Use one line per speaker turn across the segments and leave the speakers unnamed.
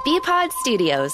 BPod Studios.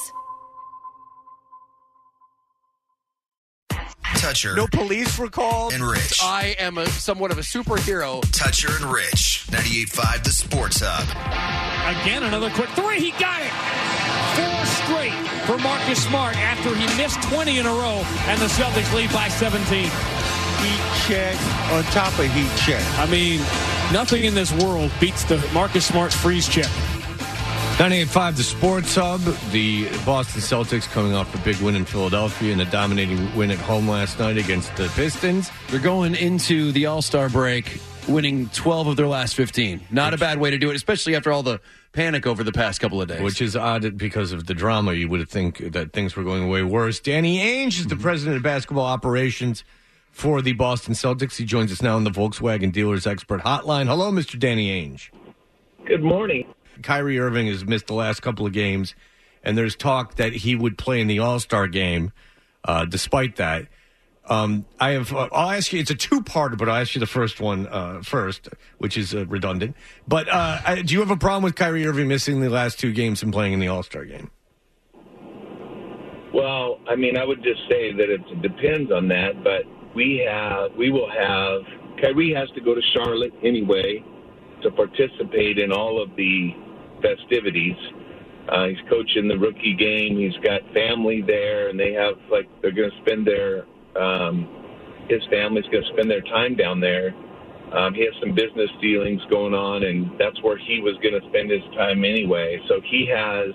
Toucher.
No police were called.
And Rich.
I am somewhat of a superhero.
Toucher and Rich. 98.5 The Sports Hub.
Again, another quick three. He got it. 4 straight for Marcus Smart after he missed 20 in a row, and the Celtics lead by 17.
Heat check on top of heat check.
I mean, nothing in this world beats the Marcus Smart's freeze check.
98.5 The Sports Hub. The Boston Celtics coming off a big win in Philadelphia and a dominating win at home last night against the Pistons.
They're going into the All-Star break winning 12 of their last 15. Not a bad way to do it, especially after all the panic over the past couple of days.
Which is odd because of the drama. You would think that things were going way worse. Danny Ainge is the president of basketball operations for the Boston Celtics. He joins us now on the Volkswagen Dealers Expert Hotline. Hello, Mr. Danny Ainge.
Good morning.
Kyrie Irving has missed the last couple of games, and there's talk that he would play in the All-Star game despite that. I'll ask you, it's a two-parter, but I'll ask you the first one first, which is redundant. But do you have a problem with Kyrie Irving missing the last 2 games and playing in the All-Star game?
Well, I mean, I would just say that it depends on that, but we will have Kyrie has to go to Charlotte anyway to participate in all of the festivities. He's coaching the rookie game. He's got family there, and they're going to spend his family's going to spend their time down there. He has some business dealings going on, and that's where he was going to spend his time anyway. So he has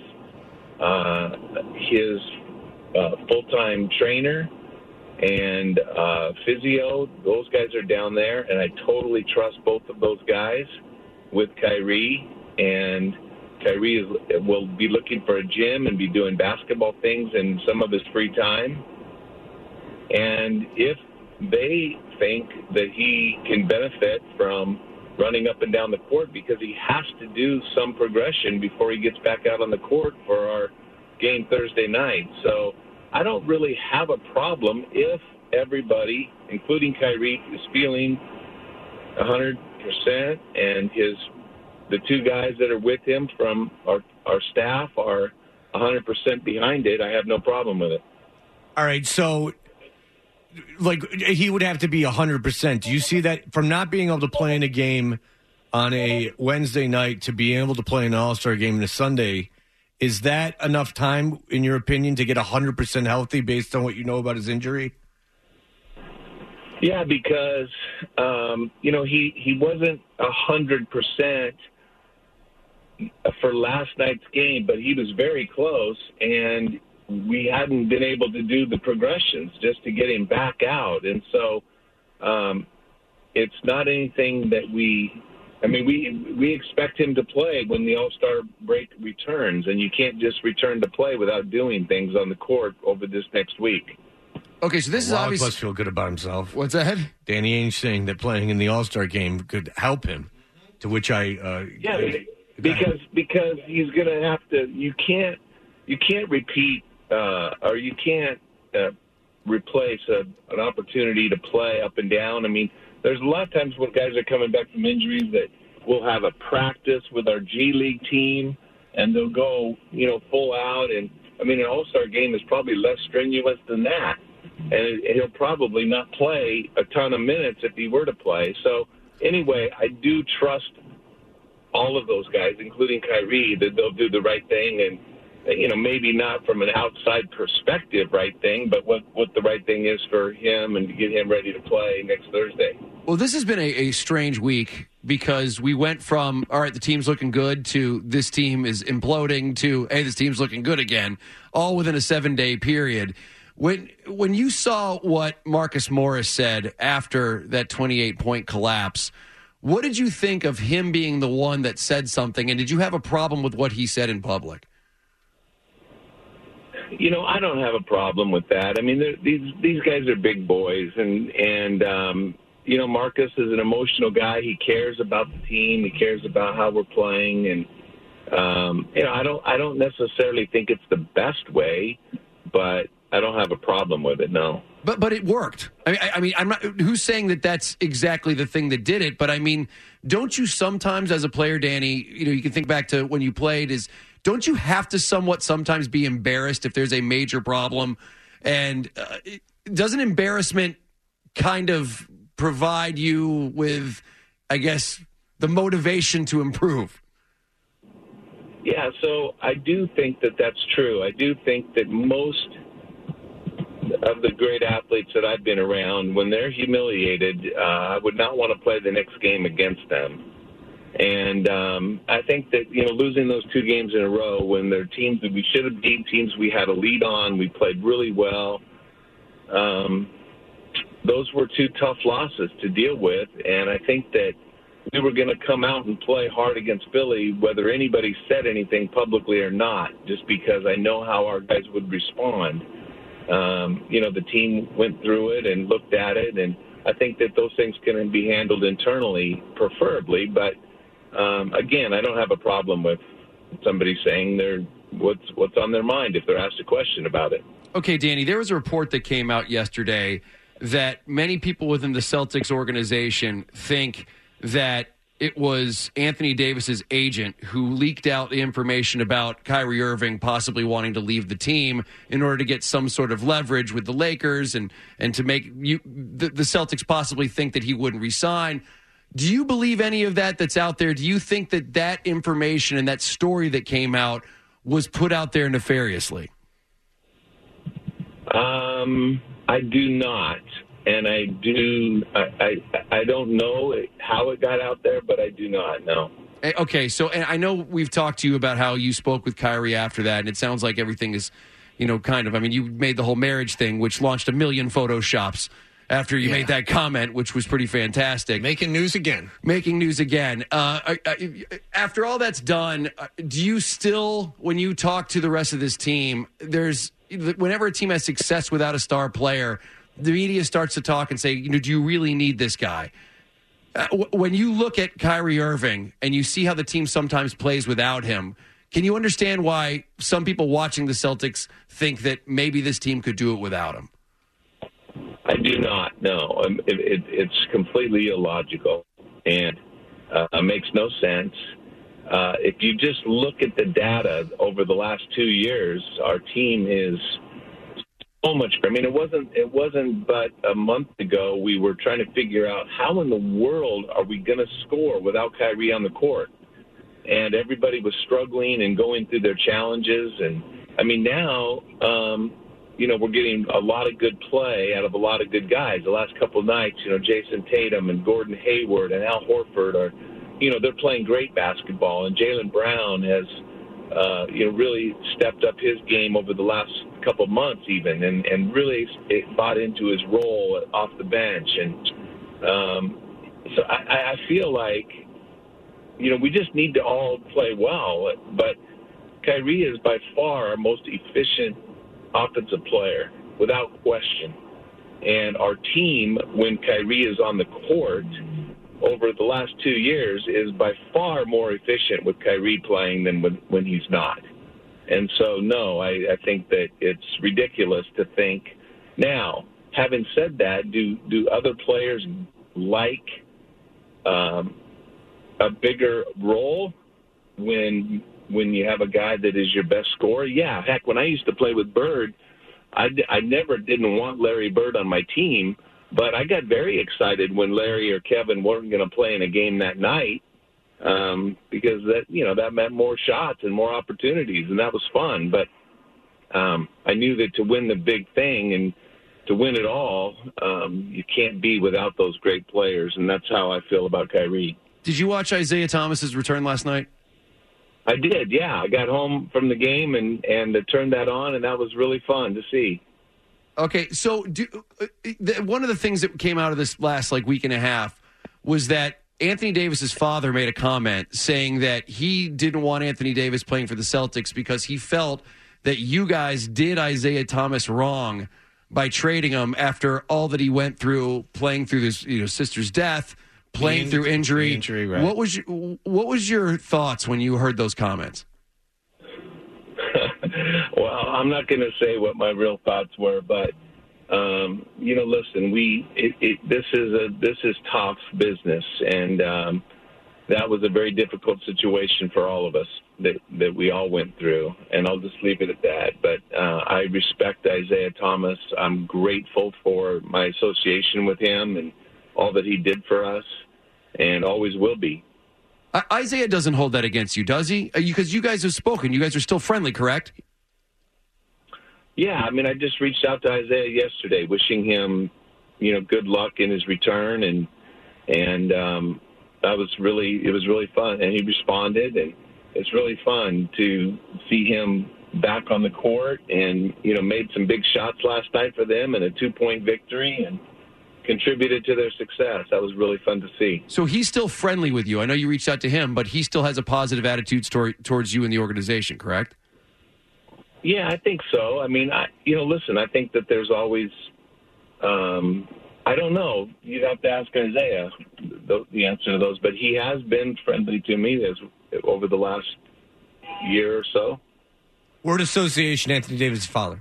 his full-time trainer and physio. Those guys are down there, and I totally trust both of those guys with Kyrie. And Kyrie will be looking for a gym and be doing basketball things in some of his free time. And if they think that he can benefit from running up and down the court, because he has to do some progression before he gets back out on the court for our game Thursday night. So I don't really have a problem if everybody, including Kyrie, is feeling 100% and the 2 guys that are with him from our staff are 100% behind it. I have no problem with it.
All right, so he would have to be 100%. Do you see that from not being able to play in a game on a Wednesday night to being able to play in an All-Star game on a Sunday? Is that enough time, in your opinion, to get 100% healthy based on what you know about his injury?
Yeah, because, he wasn't 100% for last night's game, but he was very close, and we hadn't been able to do the progressions just to get him back out. And so it's not anything that we expect him to play when the All-Star break returns, and you can't just return to play without doing things on the court over this next week.
Okay, so this is obviously...
must feel good about himself.
What's that?
Danny Ainge saying that playing in the All-Star game could help him, to which
because he's going to have to... You can't repeat or you can't replace an opportunity to play up and down. I mean, there's a lot of times when guys are coming back from injuries that we'll have a practice with our G League team, and they'll go, full out. And, an All-Star game is probably less strenuous than that. And he'll probably not play a ton of minutes if he were to play. So, anyway, I do trust all of those guys, including Kyrie, that they'll do the right thing. And, maybe not from an outside perspective right thing, but what the right thing is for him and to get him ready to play next Thursday.
Well, this has been a strange week because we went from, all right, the team's looking good, to this team is imploding, to, hey, this team's looking good again, all within a 7-day period. When you saw what Marcus Morris said after that 28-point collapse, what did you think of him being the one that said something, and did you have a problem with what he said in public?
I don't have a problem with that. I mean, these guys are big boys, and Marcus is an emotional guy. He cares about the team. He cares about how we're playing, and I don't necessarily think it's the best way, but I don't have a problem with it. No.
But it worked. I mean, I'm not. Who's saying that that's exactly the thing that did it? But I mean, don't you sometimes, as a player, Danny, you can think back to when you played, is don't you have to sometimes be embarrassed if there's a major problem? And doesn't embarrassment kind of provide you with, I guess, the motivation to improve?
Yeah, so I do think that that's true. I do think that most of the great athletes that I've been around, when they're humiliated, I would not want to play the next game against them. And I think that, losing those 2 games in a row when they're teams that we should have beat, teams we had a lead on, we played really well, those were 2 tough losses to deal with. And I think that we were going to come out and play hard against Philly, whether anybody said anything publicly or not, just because I know how our guys would respond. The team went through it and looked at it, and I think that those things can be handled internally, preferably. But, again, I don't have a problem with somebody saying what's on their mind if they're asked a question about it.
Okay, Danny, there was a report that came out yesterday that many people within the Celtics organization think that it was Anthony Davis's agent who leaked out the information about Kyrie Irving possibly wanting to leave the team in order to get some sort of leverage with the Lakers and to make the Celtics possibly think that he wouldn't resign. Do you believe any of that's out there? Do you think that information and that story that came out was put out there nefariously?
I do not. And I don't know how it got out there, but I do not know.
Okay, so and I know we've talked to you about how you spoke with Kyrie after that, and it sounds like everything is, you made the whole marriage thing, which launched a million Photoshops after you made that comment, which was pretty fantastic.
Making news again.
After all that's done, do you still, when you talk to the rest of this team, whenever a team has success without a star player, the media starts to talk and say, do you really need this guy? When you look at Kyrie Irving and you see how the team sometimes plays without him, can you understand why some people watching the Celtics think that maybe this team could do it without him?
I do not, no. It's completely illogical and makes no sense. If you just look at the data over the last 2 years, our team is so much. It wasn't but a month ago we were trying to figure out how in the world are we going to score without Kyrie on the court, and everybody was struggling and going through their challenges. And now we're getting a lot of good play out of a lot of good guys. The last couple of nights, Jason Tatum and Gordon Hayward and Al Horford are, they're playing great basketball, and Jaylen Brown has really stepped up his game over the last couple of months even, and really bought into his role off the bench. And so I feel like, we just need to all play well. But Kyrie is by far our most efficient offensive player, without question. And our team, when Kyrie is on the court, over the last 2 years, is by far more efficient with Kyrie playing than when he's not. And so, no, I think that it's ridiculous to think. Now, having said that, do other players like a bigger role when you have a guy that is your best scorer? Yeah, heck, when I used to play with Bird, I never didn't want Larry Bird on my team, but I got very excited when Larry or Kevin weren't going to play in a game that night, because that meant more shots and more opportunities, and that was fun. But I knew that to win the big thing and to win it all, you can't be without those great players, and that's how I feel about Kyrie.
Did you watch Isaiah Thomas's return last night?
I did, yeah. I got home from the game and turned that on, and that was really fun to see.
Okay, so one of the things that came out of this last week and a half was that Anthony Davis's father made a comment saying that he didn't want Anthony Davis playing for the Celtics because he felt that you guys did Isaiah Thomas wrong by trading him after all that he went through, playing through his sister's death, playing through injury.
Right.
What was your thoughts when you heard those comments?
Well, I'm not going to say what my real thoughts were, but listen, this is tough business, and that was a very difficult situation for all of us. that we all went through, and I'll just leave it at that. But I respect Isaiah Thomas. I'm grateful for my association with him and all that he did for us, and always will be.
Isaiah doesn't hold that against you, does he? Because you guys have spoken. You guys are still friendly, correct?
Yeah, I mean, I just reached out to Isaiah yesterday, wishing him, good luck in his return, and it was really fun, and he responded, and it's really fun to see him back on the court, and made some big shots last night for them, and a 2-point victory, and contributed to their success. That was really fun to see.
So he's still friendly with you. I know you reached out to him, but he still has a positive attitude towards you and the organization, correct?
Yeah, I think so. I mean, listen, I think that there's always, I don't know. You'd have to ask Isaiah the answer to those, but he has been friendly to me over the last year or so.
Word association, Anthony Davis' father.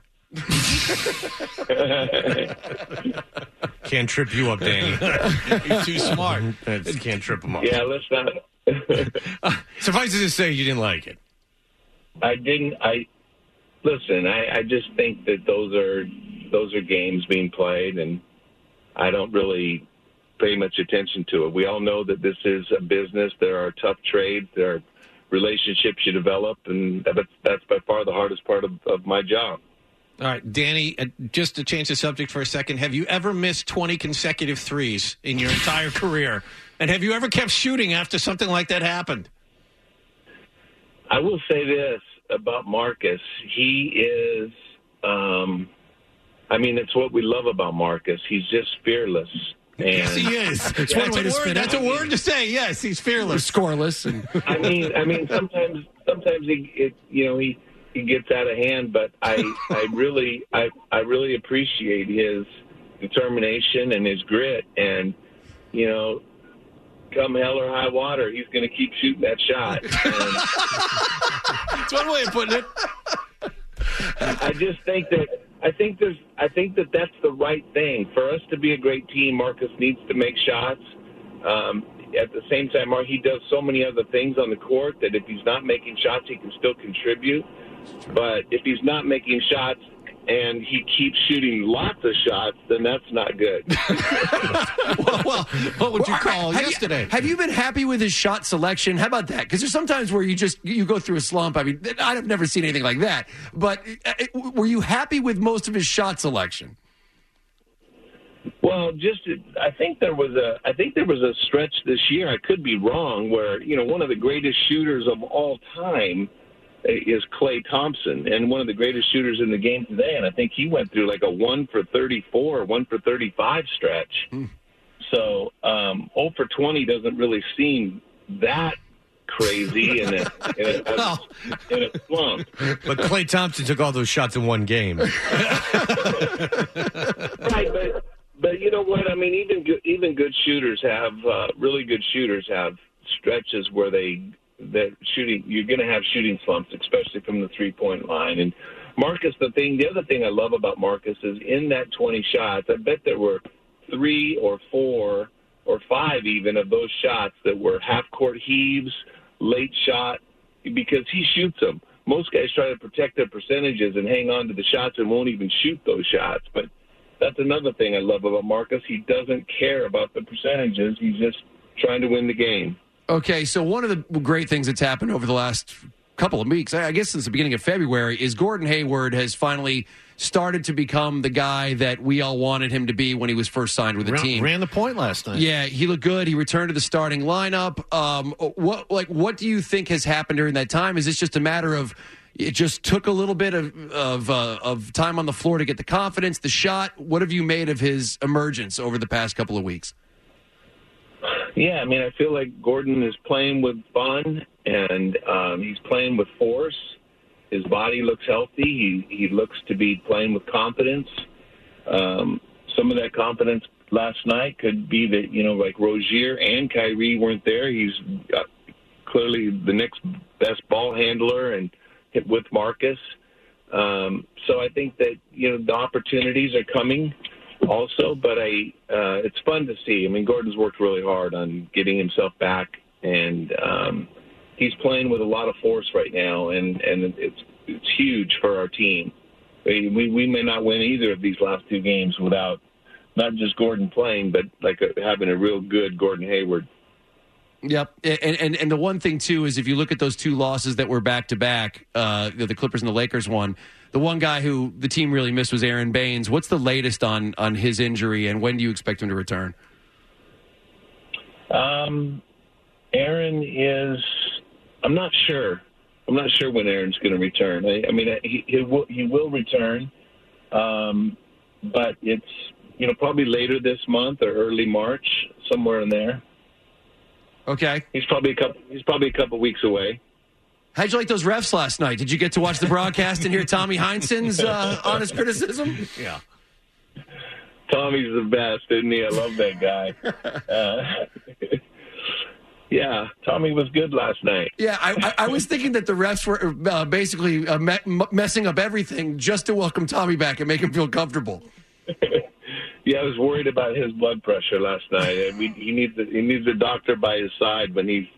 Can't trip you up, Danny.
He's too smart.
Can't trip him up.
Yeah, let's not.
Suffice it to say, you didn't like it.
I didn't. I just think that those are games being played, and I don't really pay much attention to it. We all know that this is a business. There are tough trades. There are relationships you develop, and that's by far the hardest part of my job.
All right, Danny, just to change the subject for a second, have you ever missed 20 consecutive threes in your entire career? And have you ever kept shooting after something like that happened?
I will say this about Marcus. He is, it's what we love about Marcus. He's just fearless. And
yes, he is. That's one way to spin it. That's a word to say. Yes, he's fearless.
Scoreless. And
I mean, sometimes he gets out of hand, but I really appreciate his determination and his grit, and come hell or high water, he's going to keep shooting that shot.
That's one way of putting it.
I just think that that's the right thing for us to be a great team. Marcus needs to make shots. At the same time, he does so many other things on the court that if he's not making shots, he can still contribute. But if he's not making shots and he keeps shooting lots of shots, then that's not good.
well, what would you call yesterday?
Have you been happy with his shot selection? How about that? Because there's sometimes where you go through a slump. I mean, I've never seen anything like that. But were you happy with most of his shot selection?
Well, I think there was a stretch this year. I could be wrong, where one of the greatest shooters of all time is Klay Thompson, and one of the greatest shooters in the game today. And I think he went through like a 1 for 34, 1 for 35 stretch. So 0 for 20 doesn't really seem that crazy in a slump.
But Klay Thompson took all those shots in one game.
Right, but you know what? I mean, even good shooters have really good shooters have stretches where you're going to have shooting slumps, especially from the 3-point line. And Marcus, the other thing I love about Marcus is in that 20 shots, I bet there were 3 or 4 or 5 even of those shots that were half-court heaves, late shot, because he shoots them. Most guys try to protect their percentages and hang on to the shots and won't even shoot those shots. But that's another thing I love about Marcus. He doesn't care about the percentages. He's just trying to win the game.
Okay, so one of the great things that's happened over the last couple of weeks, I guess since the beginning of February, is Gordon Hayward has finally started to become the guy that we all wanted him to be when he was first signed with the team.
Ran the point last night.
Yeah, he looked good. He returned to the starting lineup. What do you think has happened during that time? Is this just a matter of it just took a little bit of time on the floor to get the confidence, the shot? What have you made of his emergence over the past couple of weeks?
Yeah, I mean, I feel like Gordon is playing with fun, and he's playing with force. His body looks healthy. He looks to be playing with confidence. Some of that confidence last night could be that, like Rozier and Kyrie weren't there. He's clearly the next best ball handler and hit with Marcus. So I think that, the opportunities are coming also, but it's fun to see. I mean, Gordon's worked really hard on getting himself back, and he's playing with a lot of force right now, and it's huge for our team. We may not win either of these last two games without not just Gordon playing, but having a real good Gordon Hayward.
Yep, and the one thing too is if you look at those two losses that were back to back, the Clippers and the Lakers won. The one guy who the team really missed was Aaron Baines. What's the latest on his injury, and when do you expect him to return?
Aaron is. I'm not sure. I'm not sure when Aaron's going to return. I mean, he will return, but it's probably later this month or early March, somewhere in there.
Okay.
He's probably a couple weeks away.
How'd you like those refs last night? Did you get to watch the broadcast and hear Tommy Heinsohn's honest criticism?
Yeah.
Tommy's the best, isn't he? I love that guy. Yeah, Tommy was good last night.
Yeah, I was thinking that the refs were basically messing up everything just to welcome Tommy back and make him feel comfortable.
Yeah, I was worried about his blood pressure last night. He needs a doctor by his side when he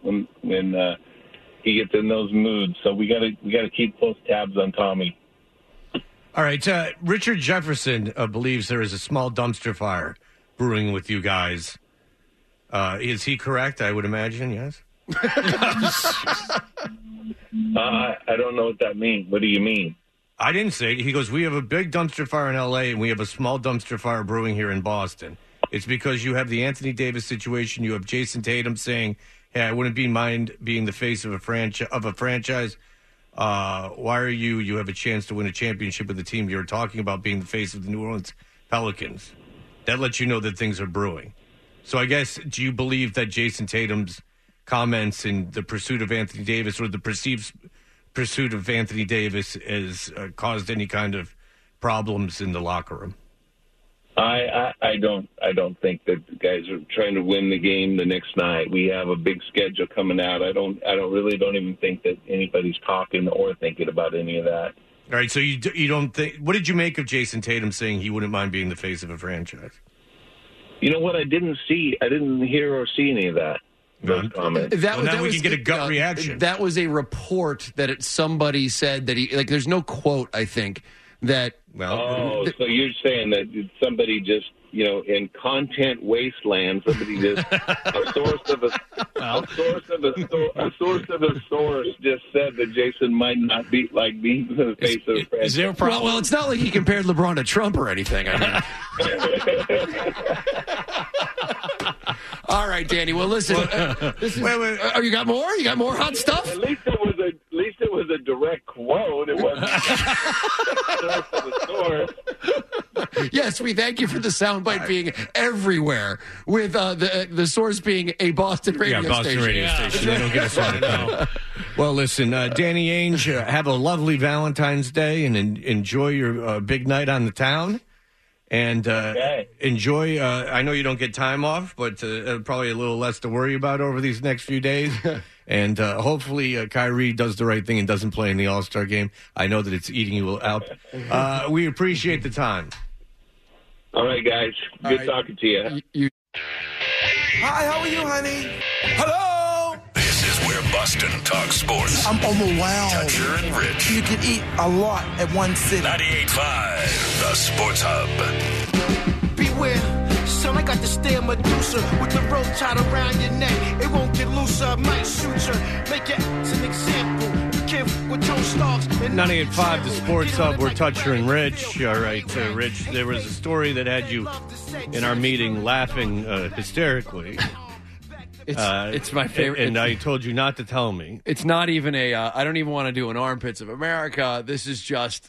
gets in those moods. So we got to keep close tabs on Tommy.
All right, Richard Jefferson believes there is a small dumpster fire brewing with you guys. Is he correct? I would imagine, yes.
I don't know what that means. What do you mean?
I didn't say it. He goes, we have a big dumpster fire in L.A., and we have a small dumpster fire brewing here in Boston. It's because you have the Anthony Davis situation. You have Jason Tatum saying, hey, I wouldn't mind being the face of a franchise. Why are you? You have a chance to win a championship with the team. You're talking about being the face of the New Orleans Pelicans. That lets you know that things are brewing. So I guess, do you believe that Jason Tatum's comments in the pursuit of Anthony Davis or the perceived pursuit of Anthony Davis has caused any kind of problems in the locker room?
I don't think that the guys are trying to win the game the next night. We have a big schedule coming out. I don't even think that anybody's talking or thinking about any of that.
All right, so you don't think? What did you make of Jason Tatum saying he wouldn't mind being the face of a franchise?
You know what? I didn't hear or see any of that. Those comments.
Now we can get a gut reaction.
That was a report that somebody said that he there's no quote. I think that.
So you're saying that somebody just in content wasteland, somebody just a source of a source just said that Jason might not be being the face of the franchise.
Is there a problem?
Well, it's not like he compared LeBron to Trump or anything. I mean. All right, Danny. Well, listen. Wait. Oh, you got more? You got more hot stuff?
At least it was a direct quote. It wasn't the source.
Yes, we thank you for the soundbite being everywhere, with the source being a Boston radio station.
Boston radio station. They don't get us on it. Well, listen, Danny Ainge, have a lovely Valentine's Day and enjoy your big night on the town. And enjoy. I know you don't get time off, but probably a little less to worry about over these next few days. And hopefully Kyrie does the right thing and doesn't play in the All-Star game. I know that it's eating you out. We appreciate the time.
All right, guys. Good talking to you.
Hi, how are you, honey? Hello?
This is where Boston talks sports.
I'm overwhelmed.
Toucher and Rich.
You can eat a lot at one sitting.
98.5, the Sports Hub.
Beware. Son, I got to stay a Medusa with the rope tied around your neck. It won't get looser. I might shoot you. Make it an example.
98.5, the Sports Hub. We're Toucher and Rich. All right, Rich, there was a story that had you in our meeting laughing hysterically.
It's my favorite.
And I told you not to tell me.
It's not even I don't even want to do an Armpits of America. This is just...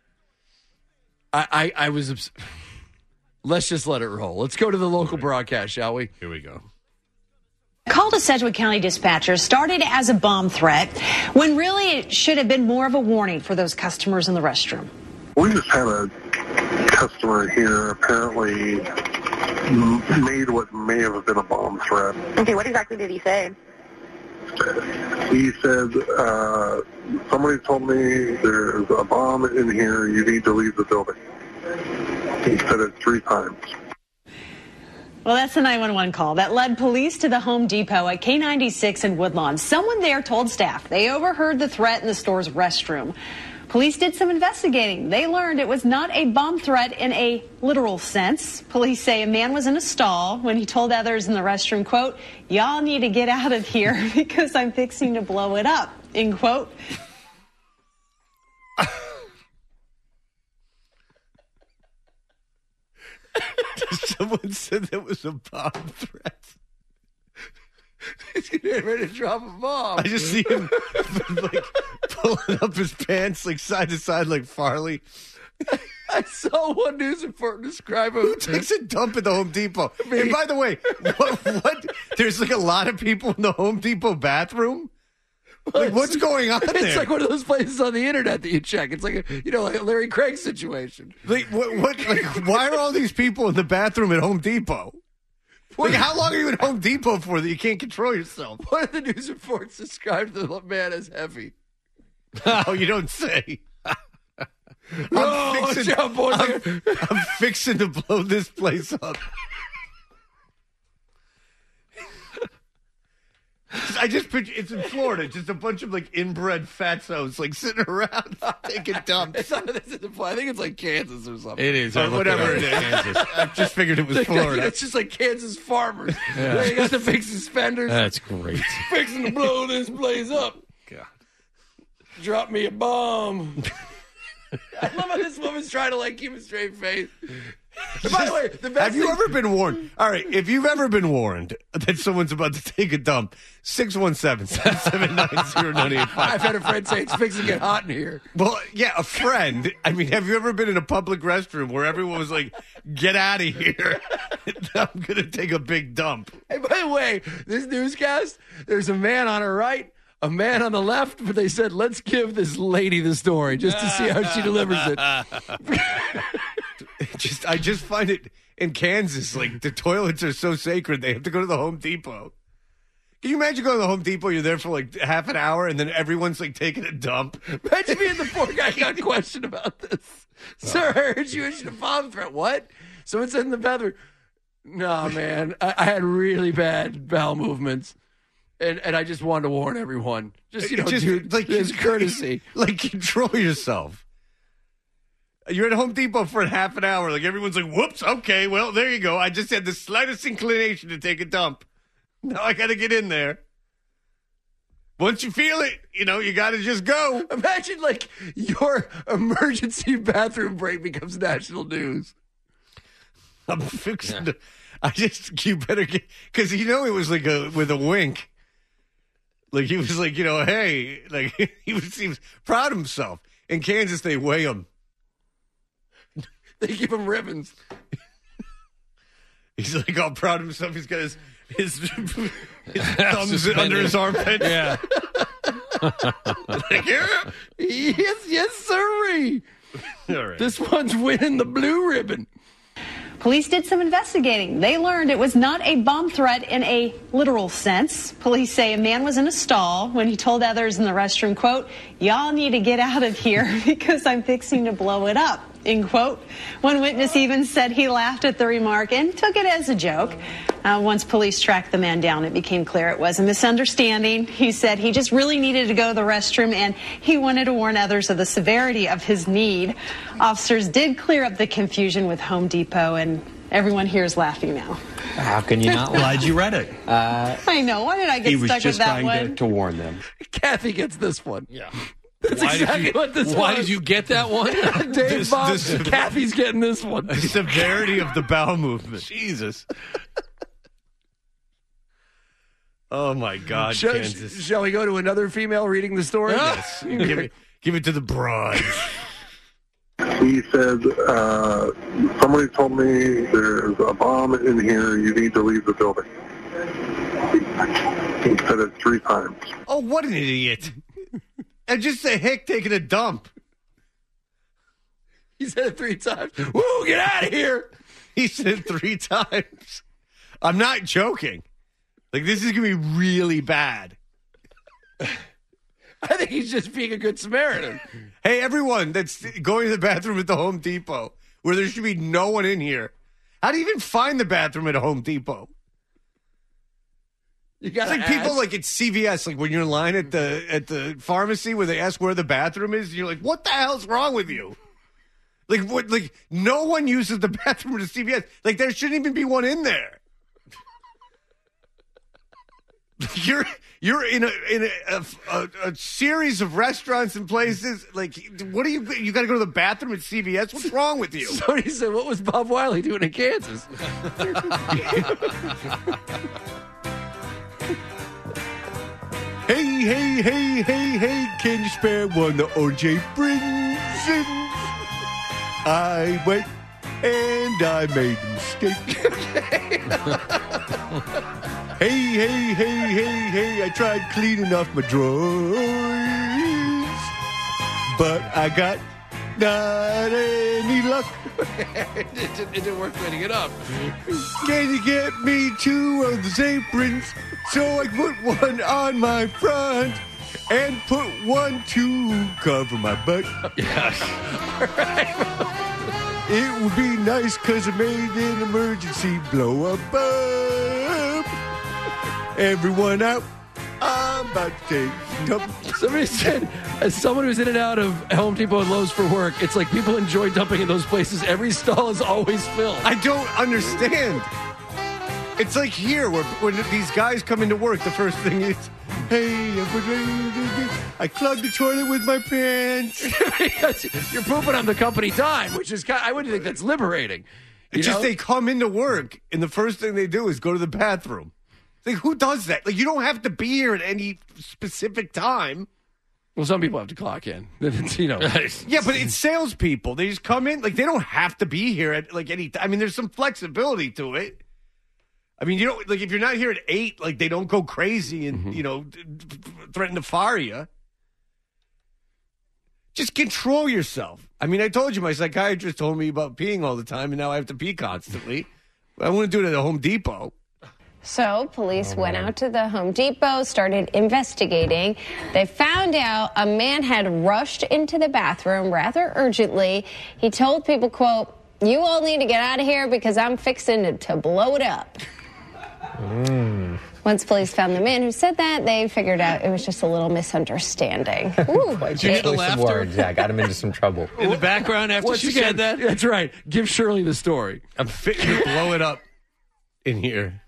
I was... Let's just let it roll. Let's go to the local broadcast, shall we?
Here we go.
A call to Sedgwick County dispatchers started as a bomb threat when really it should have been more of a warning for those customers in the restroom.
We just had a customer here apparently made what may have been a bomb threat.
Okay, what exactly did he say?
He said, somebody told me there's a bomb in here, you need to leave the building. He said it 3 times.
Well, that's the 911 call that led police to the Home Depot at K96 in Woodlawn. Someone there told staff they overheard the threat in the store's restroom. Police did some investigating. They learned it was not a bomb threat in a literal sense. Police say a man was in a stall when he told others in the restroom, quote, "Y'all need to get out of here because I'm fixing to blow it up," end quote.
Someone said that was a bomb threat.
He's getting ready to drop a bomb.
I just see him like pulling up his pants like side to side like Farley.
I saw one news report describe him.
Who takes a dump at the Home Depot? And by the way, what? There's like a lot of people in the Home Depot bathroom. Like, what's going on there?
It's like one of those places on the internet that you check. It's like like a Larry Craig situation.
Like what? Like, why are all these people in the bathroom at Home Depot? Like, how long are you at Home Depot for that you can't control yourself?
One of the news reports described the man as heavy.
Oh, you don't say. I'm fixing to blow this place up. I just picture it's in Florida, just a bunch of like inbred fatzos like sitting around taking dumps.
I think it's like Kansas or something.
It is.
Whatever it is. I just figured it was Florida.
It's just like Kansas farmers. Yeah. They got to fix suspenders.
That's great.
Fixing to blow this place up.
God.
Drop me a bomb. I love how this woman's trying to like keep a straight face. And by the way, the best
have you ever been warned? All right, if you've ever been warned that someone's about to take a dump, 617-779-0985.
I've had a friend say it's fixing to get hot in here.
Well, yeah, a friend. I mean, have you ever been in a public restroom where everyone was like, "Get out of here! I'm gonna take a big dump."
Hey, by the way, this newscast, there's a man on her right, a man on the left, but they said, let's give this lady the story just to see how she delivers it.
I just find it in Kansas, like the toilets are so sacred, they have to go to the Home Depot. Can you imagine going to the Home Depot, you're there for like half an hour, and then everyone's like taking a dump?
Imagine being the poor guy got questioned about this. Sir, I heard you issued a bomb threat. What? Someone said in the bathroom, no, man, I had really bad bowel movements. And I just wanted to warn everyone. Just, dude, like, it's courtesy.
Like, control yourself. You're at Home Depot for half an hour. Like, everyone's like, whoops, okay, well, there you go. I just had the slightest inclination to take a dump. Now I got to get in there. Once you feel it, you got to just go.
Imagine, like, your emergency bathroom break becomes national news.
I'm fixing to... you better get... Because, it was like with a wink. Like, he was like, hey, like, he was proud of himself. In Kansas, they weigh him.
They give him ribbons.
He's like all proud of himself. He's got his thumbs under his armpit.
Yeah.
Like, yeah.
Yes, sirree.
All right.
This one's winning the blue ribbon.
Police did some investigating. They learned it was not a bomb threat in a literal sense. Police say a man was in a stall when he told others in the restroom, quote, "Y'all need to get out of here because I'm fixing to blow it up," end quote. One witness even said he laughed at the remark and took it as a joke. Once police tracked the man down, it became clear it was a misunderstanding. He said he just really needed to go to the restroom and he wanted to warn others of the severity of his need. Officers did clear up the confusion with Home Depot, and everyone here is laughing now.
How can you not? Glad you read it.
I know. Why did I get stuck with that one?
He was just trying to warn them.
Kathy gets this one.
Yeah.
That's exactly what this was.
Why did you get that one?
Dave, Bob, Kathy's getting this one.
The severity of the bowel movement. Jesus. Oh, my God, Kansas.
Shall we go to another female reading the story?
Yes. Give it to the broad.
He said, somebody told me there's a bomb in here. You need to leave the building. He said it 3 times.
Oh, what an idiot. And just a hick taking a dump.
He said it 3 times. Woo, get out of here.
He said it 3 times. I'm not joking. Like, this is going to be really bad.
I think he's just being a good Samaritan.
Hey, everyone that's going to the bathroom at the Home Depot, where there should be no one in here, How do you even find the bathroom at a Home Depot?
You got
it's like people like at CVS, like when you're in line at the pharmacy where they ask where the bathroom is, and you're like, what the hell's wrong with you? Like what? Like no one uses the bathroom at CVS. Like there shouldn't even be one in there. You're in a series of restaurants and places. Like, what are you got to go to the bathroom at CVS? What's wrong with you?
Somebody said, what was Bob Wiley doing in Kansas?
Hey, can you spare one the OJ brings in? I went and I made a mistake. Hey, I tried cleaning off my drawers, but I got not any luck.
It didn't work cleaning it up.
Can you get me 2 of those aprons so I can put one on my front and put one to cover my butt?
Yes.
It would be nice because I made an emergency blow-up. Everyone out. I'm about to take a dump.
Somebody said, as someone who's in and out of Home Depot and Lowe's for work, it's like people enjoy dumping in those places. Every stall is always filled.
I don't understand. It's like here, where when these guys come into work, the first thing is, hey, I clogged the toilet with my pants.
You're pooping on the company dime, which is I wouldn't think that's liberating.
It's just they come into work, and the first thing they do is go to the bathroom. Like, who does that? Like, you don't have to be here at any specific time.
Well, some people have to clock in.
Yeah, but it's salespeople. They just come in. Like, they don't have to be here at, like, any time. I mean, there's some flexibility to it. I mean, you don't, like, if you're not here at 8, like, they don't go crazy and, threaten to fire you. Just control yourself. I mean, I told you, my psychiatrist told me about peeing all the time, and now I have to pee constantly. I want to do it at a Home Depot.
So police went out to the Home Depot, started investigating. They found out a man had rushed into the bathroom rather urgently. He told people, quote, "You all need to get out of here because I'm fixing to blow it up." Once police found the man who said that, they figured out it was just a little misunderstanding. Ooh,
Did you hear the laughter?
Words. Yeah, got him into some trouble.
In the background after she said that?
That's right. Give Shirley the story.
I'm fitting to blow it up in here.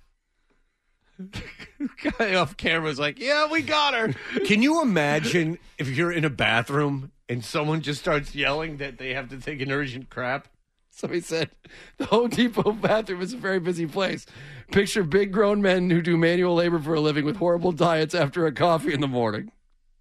Guy off camera was like, yeah, we got her.
Can you imagine if you're in a bathroom and someone just starts yelling that they have to take an urgent crap?
Somebody said the Home Depot bathroom is a very busy place. Picture big grown men who do manual labor for a living with horrible diets after a coffee in the morning.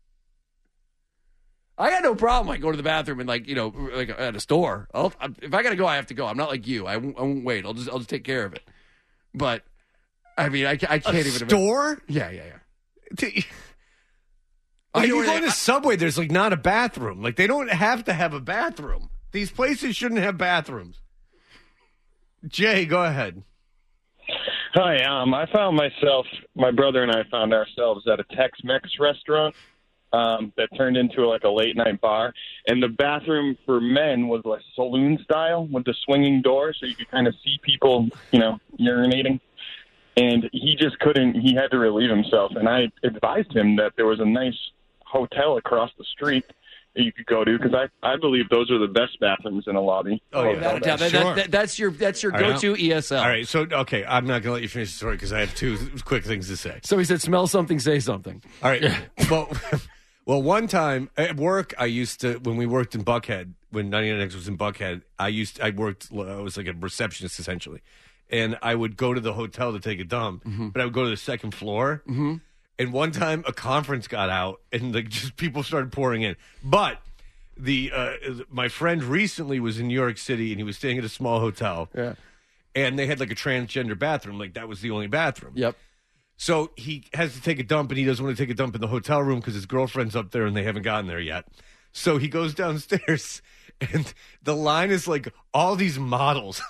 I got no problem. I go to the bathroom and like at a store. If I got to go, I have to go. I'm not like you. I won't wait. I'll just take care of it. But I mean, I can't even.
Store?
Yeah.
If you go to Subway, there's like not a bathroom. Like they don't have to have a bathroom. These places shouldn't have bathrooms. Jay, go ahead.
Hi, I found my brother and I found ourselves at a Tex-Mex restaurant that turned into like a late night bar. And the bathroom for men was like saloon style with the swinging door so you could kind of see people, urinating. And he just couldn't, he had to relieve himself. And I advised him that there was a nice hotel across the street that you could go to because I believe those are the best bathrooms in a lobby.
Oh, yeah. That's your go-to ESL.
All right, so, okay, I'm not going to let you finish the story because I have 2 quick things to say.
So he said, smell something, say something.
All right, well, one time at work, I used to, when we worked in Buckhead, when 99X was in Buckhead, I was like a receptionist essentially. And I would go to the hotel to take a dump, but I would go to the second floor. Mm-hmm. And one time, a conference got out, and just people started pouring in. But my friend recently was in New York City, and he was staying at a small hotel.
Yeah,
and they had like a transgender bathroom, like that was the only bathroom.
Yep.
So he has to take a dump, and he doesn't want to take a dump in the hotel room because his girlfriend's up there, and they haven't gotten there yet. So he goes downstairs. And the line is like all these models.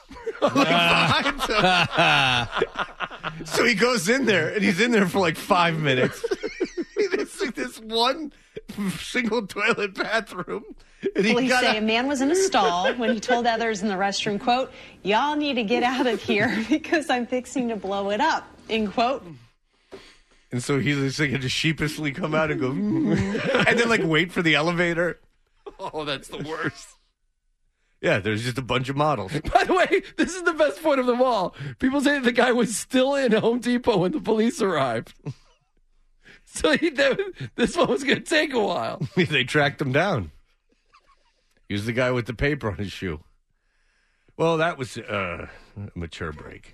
So he goes in there, and he's in there for like 5 minutes. this one single toilet bathroom. And
Police say a man was in a stall when he told others in the restroom, quote, "Y'all need to get out of here because I'm fixing to blow it up," end quote.
And so he's just going to sheepishly come out and go, and then like wait for the elevator.
Oh, that's the worst.
Yeah, there's just a bunch of models.
By the way, this is the best point of them all. People say that the guy was still in Home Depot when the police arrived. So this one was going to take a while.
They tracked him down. He was the guy with the paper on his shoe. Well, that was a mature break.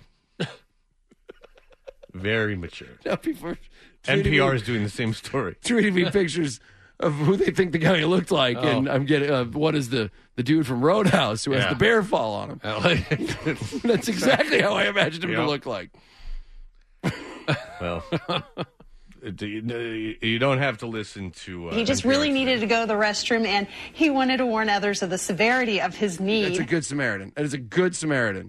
Very mature.
Now people
NPR is doing the same story.
Tweeting me pictures of who they think the guy looked like, and I'm getting what is the dude from Roadhouse who has the bear fall on him. That's exactly how I imagined him to look like.
Well, you don't have to listen to.
He just really needed to go to the restroom, and he wanted to warn others of the severity of his need.
That's a good Samaritan. That is a good Samaritan.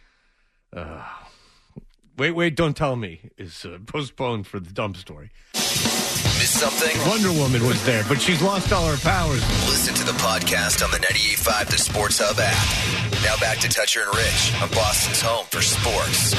Wait, don't tell me is postponed for the dump story.
Miss something?
Wonder Woman was there, but she's lost all her powers.
Listen to the podcast on the 98.5 The Sports Hub app. Now back to Toucher and Rich on Boston's home for sports.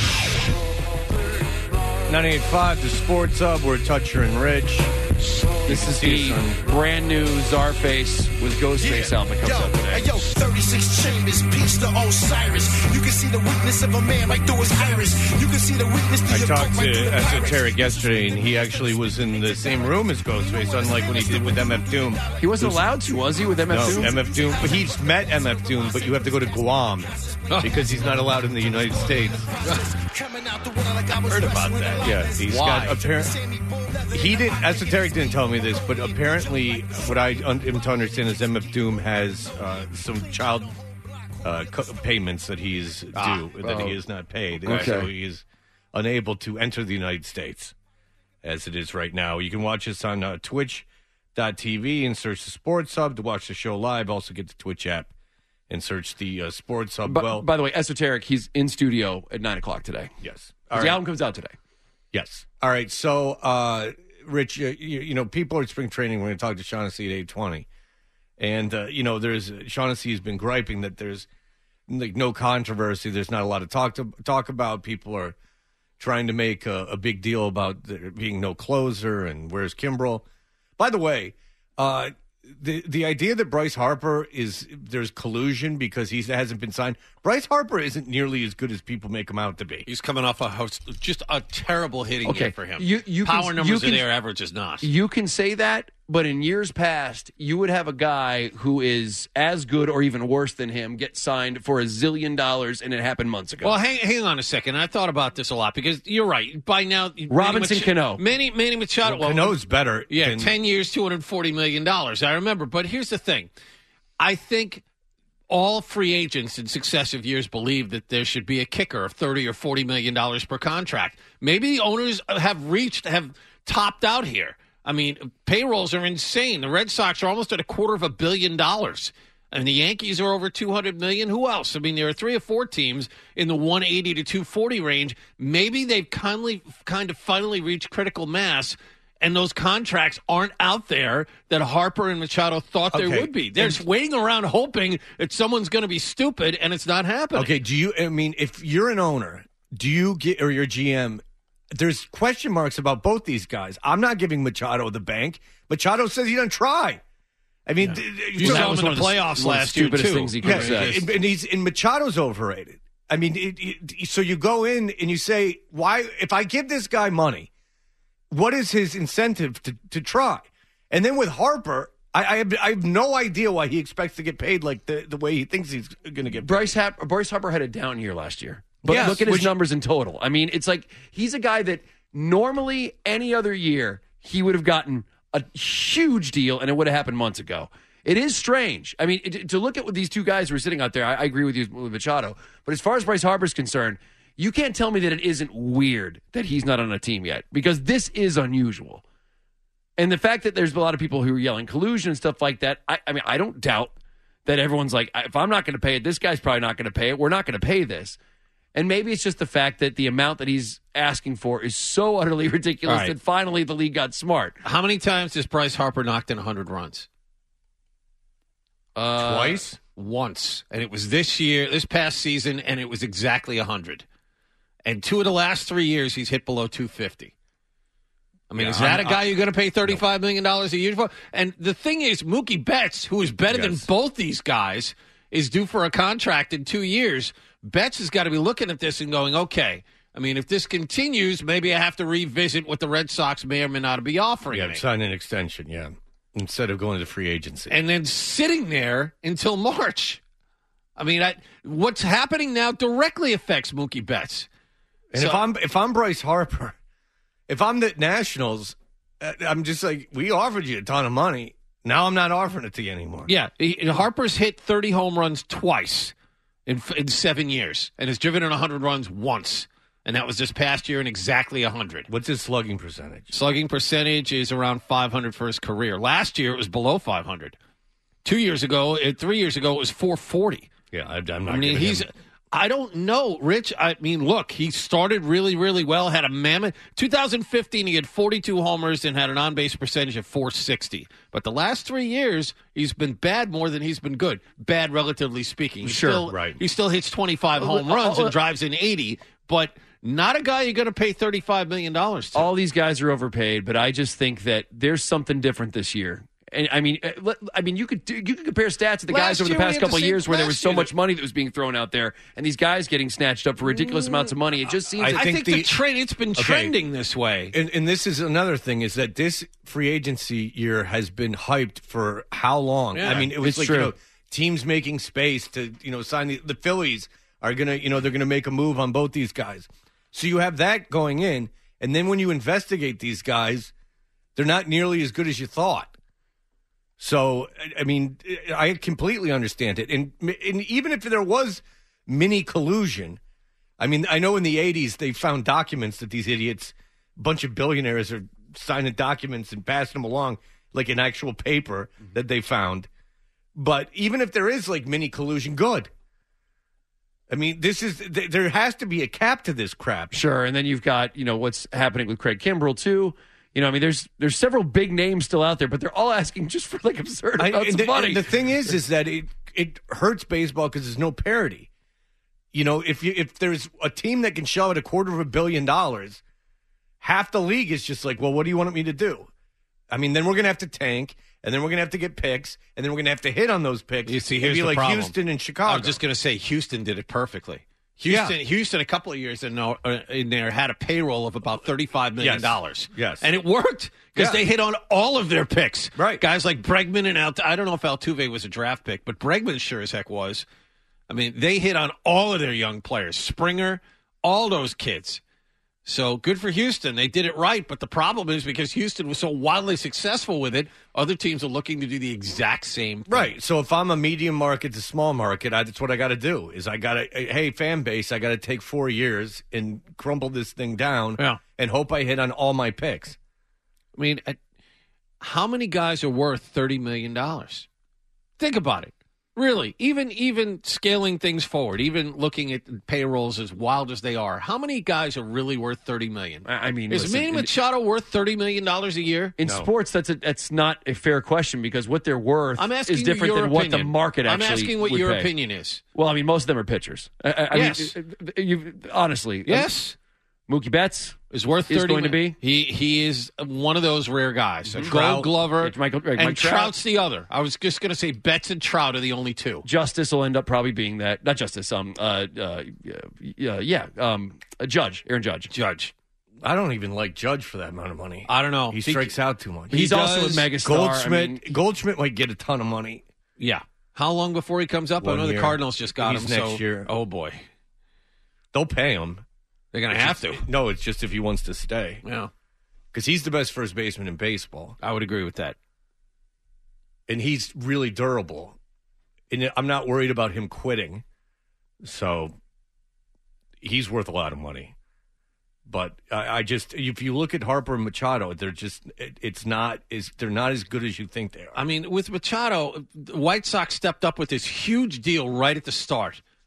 98.5 The Sports Hub. We're Toucher and Rich.
This is the brand new Czarface with Ghostface album that comes out today.
Yo, 36 chambers, peace to Osiris. You can see the weakness of a man right through his iris. You can see the weakness to
I
your
talked
right
to
through the
Esoteric yesterday, and he actually was in the same room as Ghostface, unlike when he did with MF Doom.
He wasn't allowed to, was he, with MF Doom?
No, MF Doom. But he's met MF Doom, but you have to go to Guam because he's not allowed in the United States. Heard about that? Yeah, he's got apparently. He didn't. Esoteric didn't tell me this, but apparently, what I am to understand is MF Doom has some child payments that he's due that he is not paid, and so he is unable to enter the United States as it is right now. You can watch us on Twitch.tv and search the Sports Hub to watch the show live. Also, get the Twitch app and search the Sports Hub.
By the way, Esoteric, he's in studio at 9 o'clock today.
Yes,
the album comes out today.
Yes. All right. So, Rich, you know, people are at spring training. We're going to talk to Shaughnessy at 8:20. And, you know, Shaughnessy has been griping that there's like no controversy. There's not a lot of talk about. People are trying to make a big deal about there being no closer and where's Kimbrel. By the way, the idea that Bryce Harper there's collusion because he hasn't been signed. Bryce Harper isn't nearly as good as people make him out to be.
He's coming off just a terrible hitting year for him.
Power
numbers in their average is not.
You can say that, but in years past, you would have a guy who is as good or even worse than him get signed for $1 zillion, and it happened months ago.
Well, hang on a second. I thought about this a lot because you're right. By now,
Robinson Cano.
Manny Machado.
Well, Cano's better.
Yeah, 10 years, $240 million. I remember. But here's the thing. I think all free agents in successive years believe that there should be a kicker of $30 or $40 million per contract. Maybe the owners have topped out here. I mean, payrolls are insane. The Red Sox are almost at $250 million. And the Yankees are over $200 million. Who else? I mean, there are 3 or 4 teams in the 180 to 240 range. Maybe they've kind of finally reached critical mass, and those contracts aren't out there that Harper and Machado thought there would be. They're just waiting around hoping that someone's going to be stupid, and it's not happening.
Okay, if you're an owner, or your GM, there's question marks about both these guys. I'm not giving Machado the bank. Machado says he doesn't try. I mean,
that was one of the playoffs last year, too.
Things he could have said.
And Machado's overrated. I mean, so you go in and you say, why? If I give this guy money, what is his incentive to try? And then with Harper, I have no idea why he expects to get paid like the way he thinks he's going to get paid.
Bryce Harper had a down year last year. But look at his numbers in total. I mean, it's like he's a guy that normally any other year he would have gotten a huge deal and it would have happened months ago. It is strange. I mean, to look at what these two guys who are sitting out there, I agree with you with Machado. But as far as Bryce Harper's concerned, you can't tell me that it isn't weird that he's not on a team yet because this is unusual. And the fact that there's a lot of people who are yelling collusion and stuff like that, I mean, I don't doubt that everyone's like, if I'm not going to pay it, this guy's probably not going to pay it. We're not going to pay this. And maybe it's just the fact that the amount that he's asking for is so utterly ridiculous
Right.
that finally the league got smart.
How many times has Bryce Harper knocked in 100 runs?
Twice?
Once. And it was this past season, and it was exactly 100. And 2 of the last 3 years, he's hit below 250. I mean, is that a guy you're going to pay $35 million a year for? And the thing is, Mookie Betts, who is better than both these guys, is due for a contract in 2 years. Betts has got to be looking at this and going, okay, I mean, if this continues, maybe I have to revisit what the Red Sox may or may not be offering me.
Sign an extension, instead of going to free agency.
And then sitting there until March. I mean, what's happening now directly affects Mookie Betts.
And if I'm Bryce Harper, if I'm the Nationals, I'm just like, we offered you a ton of money. Now I'm not offering it to you anymore.
Yeah, Harper's hit 30 home runs twice in 7 years and has driven in 100 runs once. And that was this past year in exactly 100.
What's his slugging percentage?
Slugging percentage is around 500 for his career. Last year, it was below 500. 3 years ago, it was 440.
Yeah, I'm not.
I mean, I don't know, Rich. I mean, look, he started really, really well, had a mammoth. 2015, he had 42 homers and had an on-base percentage of .460. But the last 3 years, he's been bad more than he's been good. Bad, relatively speaking.
Right.
He still hits 25 home runs and drives in 80, but not a guy you're going to pay $35 million to.
All these guys are overpaid, but I just think that there's something different this year. And I mean, you could compare stats of the guys over the past couple of years where there was so much money that was being thrown out there, and these guys getting snatched up for ridiculous amounts of money. It just seems.
I think the trend. It's been trending this way.
And this is another thing: is that this free agency year has been hyped for how long?
Yeah,
I mean, it was like
true.
Teams making space to sign the Phillies are gonna they're gonna make a move on both these guys. So you have that going in, and then when you investigate these guys, they're not nearly as good as you thought. So, I mean, I completely understand it. And even if there was mini collusion, I mean, I know in the 80s they found documents that these idiots, a bunch of billionaires are signing documents and passing them along like an actual paper that they found. But even if there is like mini collusion, good. I mean, there has to be a cap to this crap.
Sure, and then you've got, what's happening with Craig Kimbrell, too. I mean, there's several big names still out there, but they're all asking just for like absurd amounts of money.
The thing is that it hurts baseball because there's no parity. If there's a team that can shell out $250 million, half the league is just like, well, what do you want me to do? I mean, then we're going to have to tank, and then we're going to have to get picks, and then we're going to have to hit on those picks.
You see, here's the
like
problem.
Houston and Chicago.
I was just going to say Houston did it perfectly. Houston, a couple of years in there had a payroll of about $35 million.
Yes.
And it worked because they hit on all of their picks.
Right.
Guys like Bregman and I don't know if Altuve was a draft pick, but Bregman sure as heck was. I mean, they hit on all of their young players. Springer, all those kids. So good for Houston. They did it right, but the problem is because Houston was so wildly successful with it, other teams are looking to do the exact same thing.
Right. So if I'm a medium market to small market, that's what I got to do. Is I got to, hey, fan base, I got to take 4 years and crumble this thing down and hope I hit on all my picks.
I mean, how many guys are worth $30 million? Think about it. Really, even scaling things forward, even looking at payrolls as wild as they are, how many guys are really worth $30 million?
I mean,
is Manny Machado worth $30 million a year?
In sports, that's not a fair question because what they're worth is different than what the market actually.
I'm asking what
would
your
pay.
opinion is.
Well, I mean, most of them are pitchers.
Yes.
I mean, honestly,
yes.
Mookie Betts
is worth 30
is going to be.
He is one of those rare guys. A Gold Glover,
Mike
Trout's the other. I was just going to say Betts and Trout are the only two.
Justice will end up probably being that. Not Justice. Judge, Aaron Judge.
Judge.
I don't even like Judge for that amount of money.
I don't know.
He strikes out too much.
He's also a megastar.
Goldschmidt might get a ton of money.
Yeah. How long before he comes up?
1
I know
year.
the Cardinals just got him.
Next year.
Oh boy,
they'll pay him.
They're going to have to.
No, it's just if he wants to stay.
Yeah.
Because he's the best first baseman in baseball.
I would agree with that.
And he's really durable. And I'm not worried about him quitting. So he's worth a lot of money. But I just, if you look at Harper and Machado, they're just, they're not as good as you think they are.
I mean, with Machado, the White Sox stepped up with this huge deal right at the start.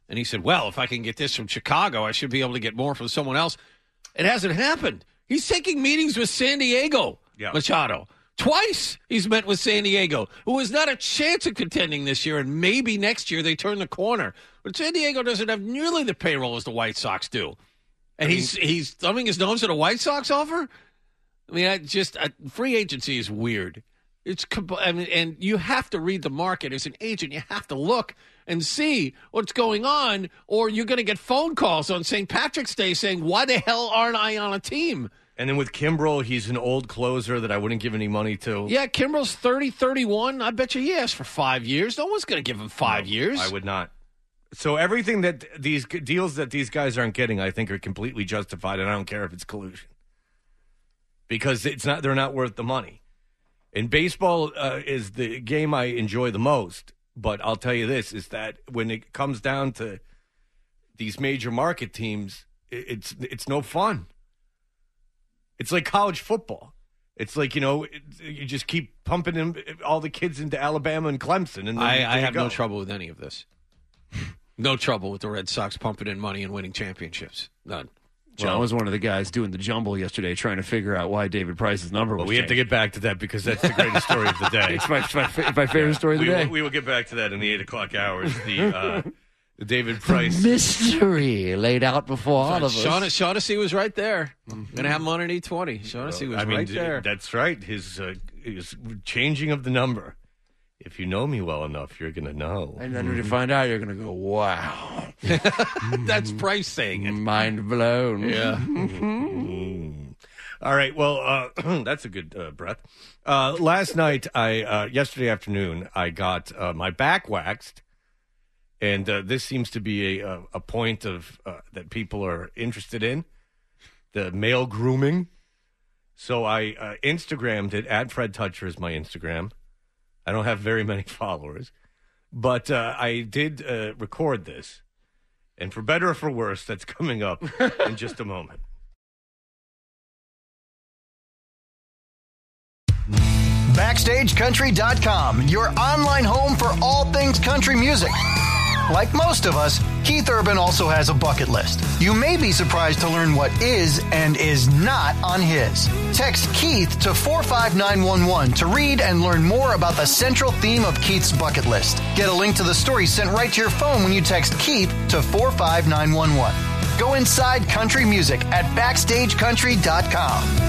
And he said, well, if I can get this from Chicago, I should be able to get more from someone else. It hasn't happened. He's taking meetings with San Diego, Machado. Twice he's met with San Diego, who has not a chance of contending this year, and maybe next year they turn the corner. But San Diego doesn't have nearly the payroll as the White Sox do. And he's thumbing his nose at a White Sox offer? I mean, free agency is weird. And you have to read the market as an agent. You have to look and see what's going on, or you're going to get phone calls on St. Patrick's Day saying, why the hell aren't I on a team?
And then with Kimbrel, he's an old closer that I wouldn't give any money to.
Yeah, Kimbrel's 30, 31. I bet you he asked for 5 years. No one's going to give him 5 years.
I would not. So everything that these deals that these guys aren't getting, I think, are completely justified, and I don't care if it's collusion. Because they're not worth the money. And baseball is the game I enjoy the most. But I'll tell you this, is that when it comes down to these major market teams, it's no fun. It's like college football. It's like, you just keep pumping all the kids into Alabama and Clemson. And
I have no trouble with any of this. No trouble with the Red Sox pumping in money and winning championships. None.
John was one of the guys doing the jumble yesterday trying to figure out why David Price's number was
we have to get back to that because that's the greatest story of the day.
It's my favorite story of the day.
We will get back to that in the 8 o'clock hours. The David Price.
Mystery laid out before all of us.
Shaughnessy was right there. Going to have him underneath 20. Shaughnessy was right there.
That's right. His changing of the number. If you know me well enough, you're going to know.
And then when you find out, you're going to go, wow.
That's Price saying it.
Mind blown.
Yeah.
All right. Well, that's a good breath. Last night, yesterday afternoon, I got my back waxed. And this seems to be a point of that people are interested in, the male grooming. So I Instagrammed it. @FredToucher is my Instagram. I don't have very many followers. But I did record this. And for better or for worse, that's coming up in just a moment.
BackstageCountry.com, your online home for all things country music. Like most of us, Keith Urban also has a bucket list. You may be surprised to learn what is and is not on his. Text Keith to 45911 to read and learn more about the central theme of Keith's bucket list. Get a link to the story sent right to your phone when you text Keith to 45911. Go inside country music at BackstageCountry.com.